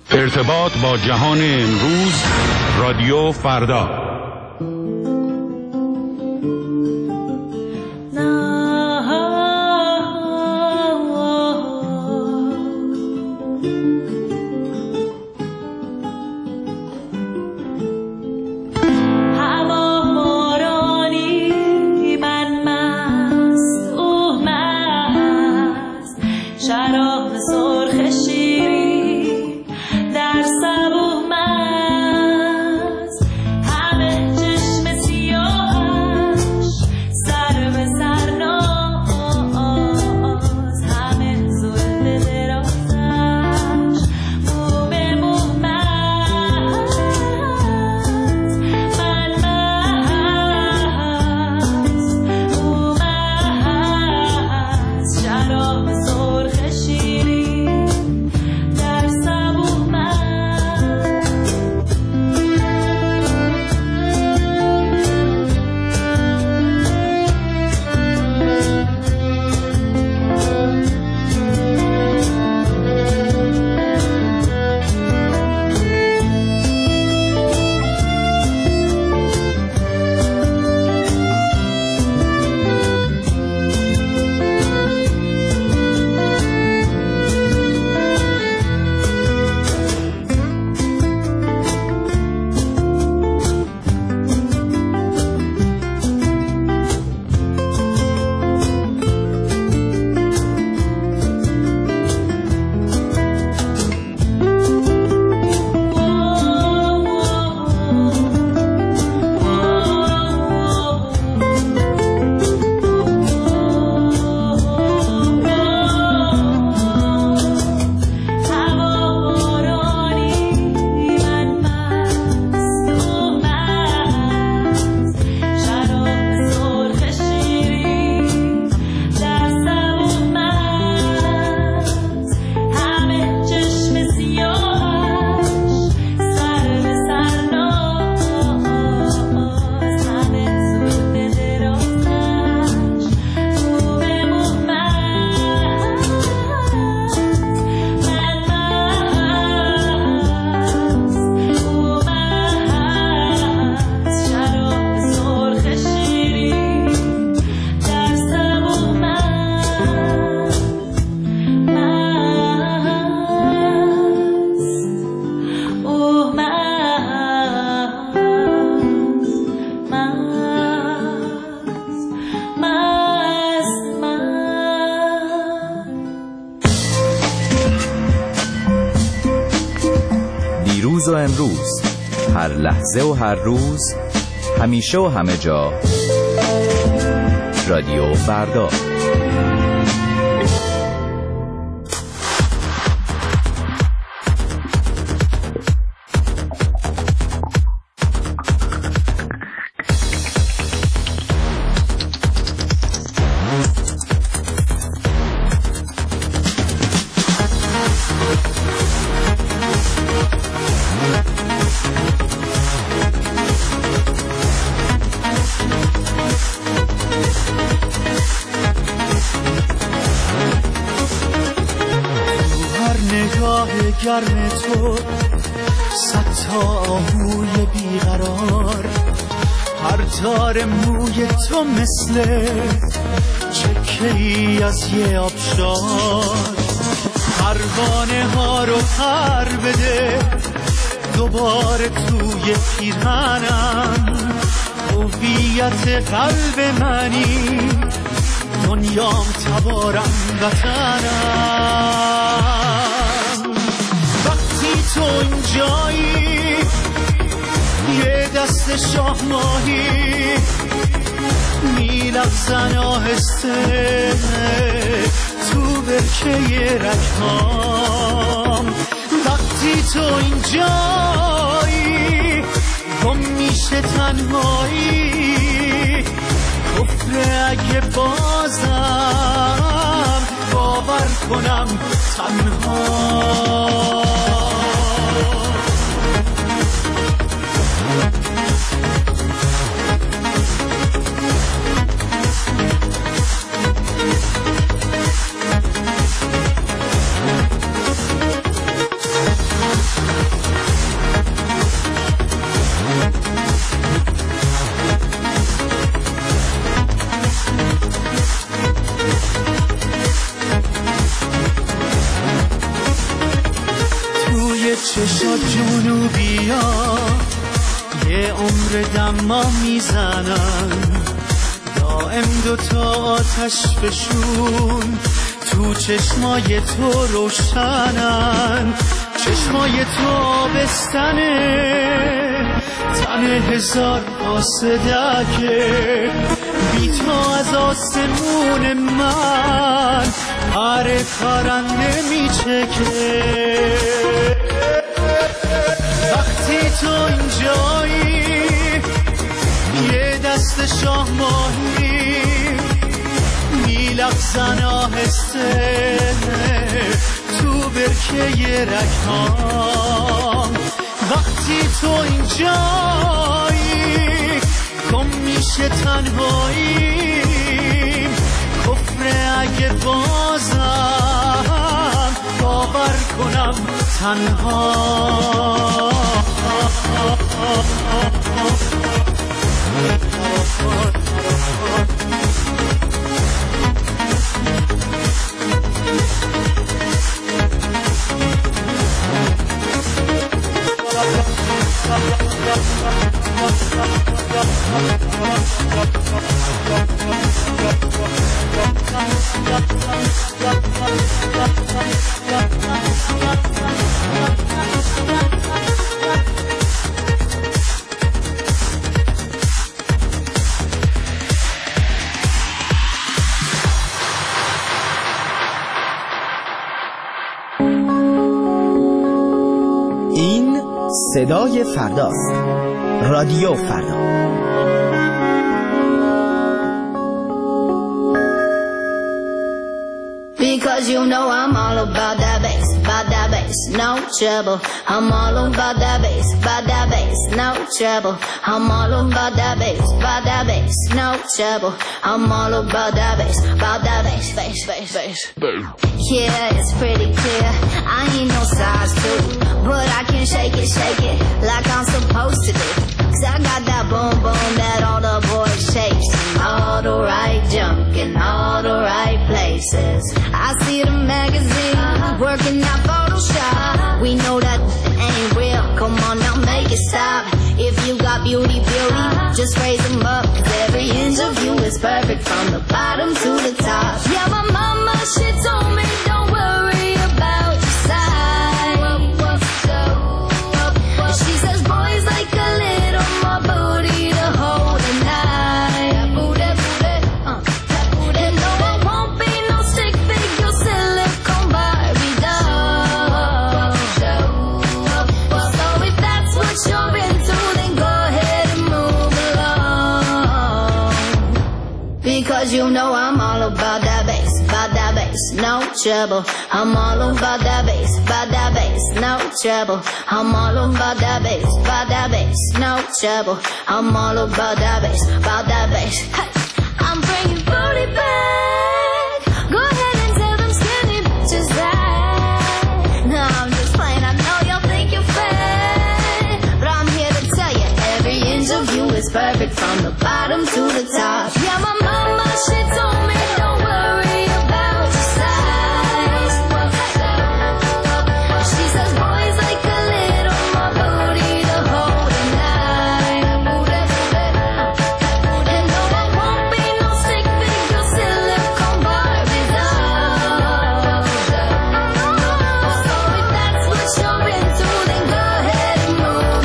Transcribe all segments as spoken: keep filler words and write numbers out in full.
ارتباط با جهان امروز، رادیو فردا. و امروز، هر لحظه و هر روز، همیشه و همه جا، رادیو فردا. گرم تو صد تا آهوی بیقرار، هر تار موی تو مثل چکه‌ای از یه آبشار، پروانه ها رو پر بده دوباره توی پیرهنم، هویت قلب منی، دنیام تبارم وطنم. تو اینجایی یه دست شاه ماهی میلغزن آهسته تو برکه رگهام، وقتی تو اینجایی گم میشه تنهایی، کفر اگه بازم باور کنم تنها. چشات جنوبیا یه عمر دما میزنن، دائم دوتا آتش بشون تو چشمای تو روشنن. چشمای تو آبستنه، تن هزار آسدکه، بی تو از آسمون من هر پرنده میچکه. وقتی تو اینجایی یه دست شاه ماهی میلغزن آهسته تو برکه رگهام. وقتی تو اینجایی گم میشه تنهاییم، کفر اگه بازم باور کنم تنها. این صدای فرداست. رادیو فردا. Because you know I'm all about that bass, about that bass, no trouble. I'm all about that bass, about that bass, no trouble. I'm all about that bass, about that bass, no trouble. I'm all about that bass, about that bass, bass, bass, bass. Yeah, it's pretty clear. I ain't no size two, but I can shake it, shake it like I'm supposed to do. Cause I got that boom boom that all the boys shake. All the right junk in all the right places. I see the magazine working out Photoshop. We know that ain't real. Come on now, make it stop. If you got beauty, beauty, just raise them up. Cause every inch of you is perfect from the bottom to the top. Yeah, my mama, she told me don't worry about your size. She says boys like a little more booty to hold at night. Booty, booty, uh, booty. And no, I won't be no stick figure silicone Barbie doll. So if that's what you're into, then go ahead and move along. Because you know I'm all about that bass, about that bass, no trouble. I'm all about that bass, about that bass, no trouble. I'm all about that bass, about that bass, no trouble. I'm all about that bass, about that bass. Hey, I'm bringing booty back. Go ahead and tell them skinny bitches that. No, I'm just playing. I know y'all think you're fat, but I'm here to tell you every inch of you is perfect from the bottom to the top. Yeah, my mama, she told me don't worry about your size. She says boys like a little more booty to hold at night. And no, I won't be no stick figure silicone Barbie doll. So if that's what you're into, then go ahead and move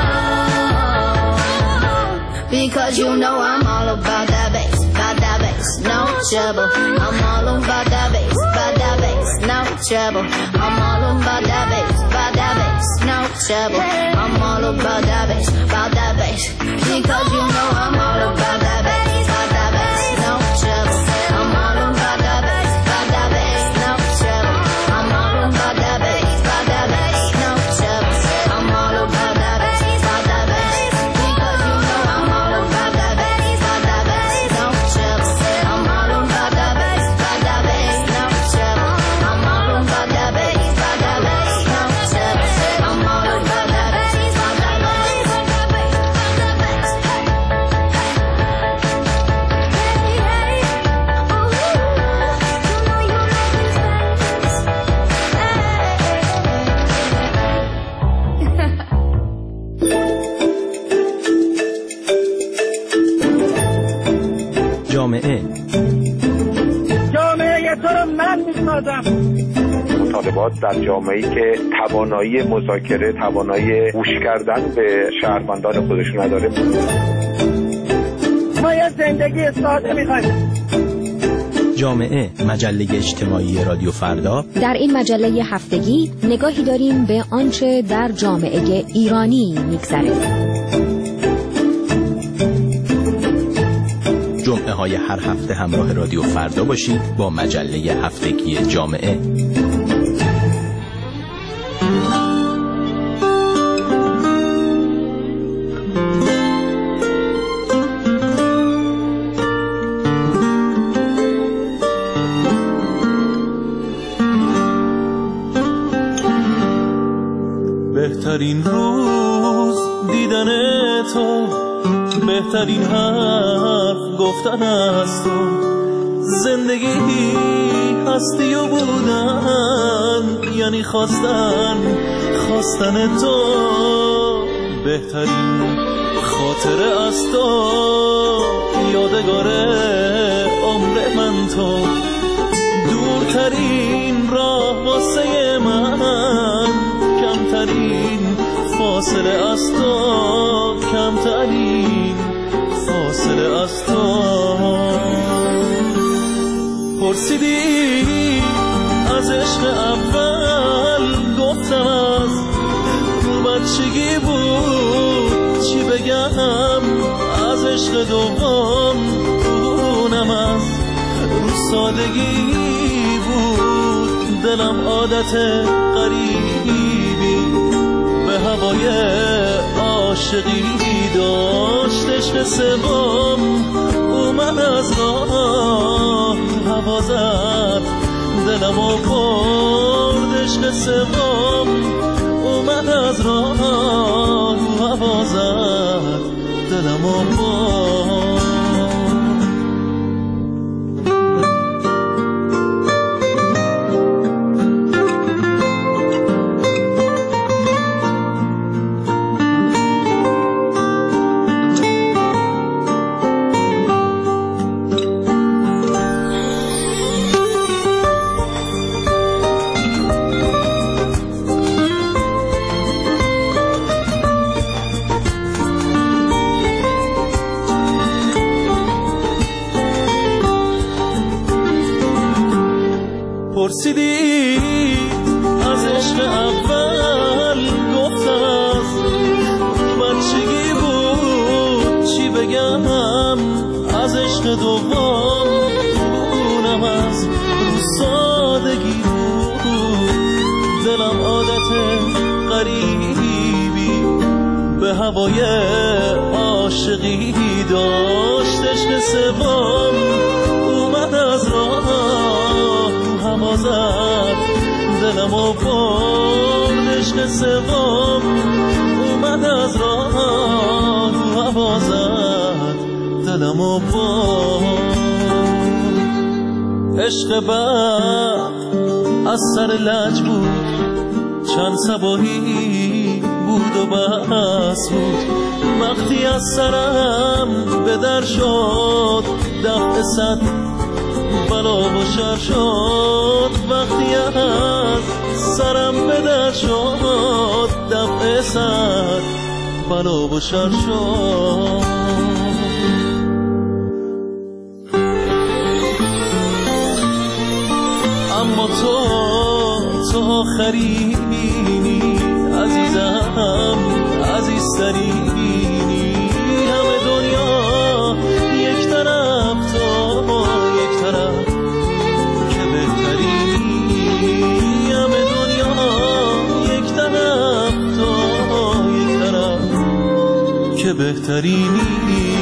along. Because you know I'm all about that bass, about that bass, no trouble. I'm all about that bass, about that bass, no trouble. I'm all about that bass, about that bass, no trouble. I'm all about that bass, about that bass. Because you know I'm all about that bass, about that bass, no trouble. I'm all about that bass, about that bass, no trouble. I'm all about that bass, about that bass, no trouble. I'm all about that bass, about that bass. Because you know I'm all about that bass, about that bass, no trouble. I'm all about that bass, about that bass, no trouble. I'm all about that bass, about that bass, no trouble. I'm all about that bass, about that bass, about that bass, about that bass. در جامعه‌ای که توانایی مذاکره، توانایی گوش کردن به شهروندان خودشون نداره. ما یه زندگی ساده می‌خوایم. جامعه، مجله اجتماعی رادیو فردا. در این مجله هفتگی نگاهی داریم به آنچه در جامعه ایرانی می‌گذره. جمعه های هر هفته همراه رادیو فردا باشید با مجله هفتگی جامعه. بهترین روز دیدن تو، بهترین حرف گفتن از تو، زندگی هستی و بودن یعنی خواستن خواستن تو، بهترین خاطره از تو، یادگار عمر من تو، دورترین راه واسه من، کمترین فاصله از تو، کمترین فاصله از تو. پرسیدی از عشق اول، گفتم از رو بچگی بود، چی بگم از عشق دوم، اونم از رو سادگی بود، دلم عادت غریبی به هوای عاشقی داشت، عشق سوم اومد از راه هوا زد، دلمو برد، عشق سوم اومد از راه هوا زد، دلمو برد. پرسیدی از عشق اول، گفتم از بچگی بود، چی بگم از عشق دوم، اونم از رو سادگی بود، دلم عادت غریبی به هوای عاشقی داشت، عشق سوم اومد از راه هوا زد، دلمو برد، عشق سوم اومد از راه هوا زد، دلمو برد. عشق بعد از سر لج بود، چند صباحی بود و بس بود، وقتی از سرم به در شد، دفع صد بلا و شر شد، وقتی از سرم به در شد، دفع صد بلا و شر شد. اما تو تو آخرینی عزیزم، عزیزترینی، همه دنیا یک طرف، تو یک طرف که بهترینی، همه دنیا یک طرف، تو یک طرف که بهترینی.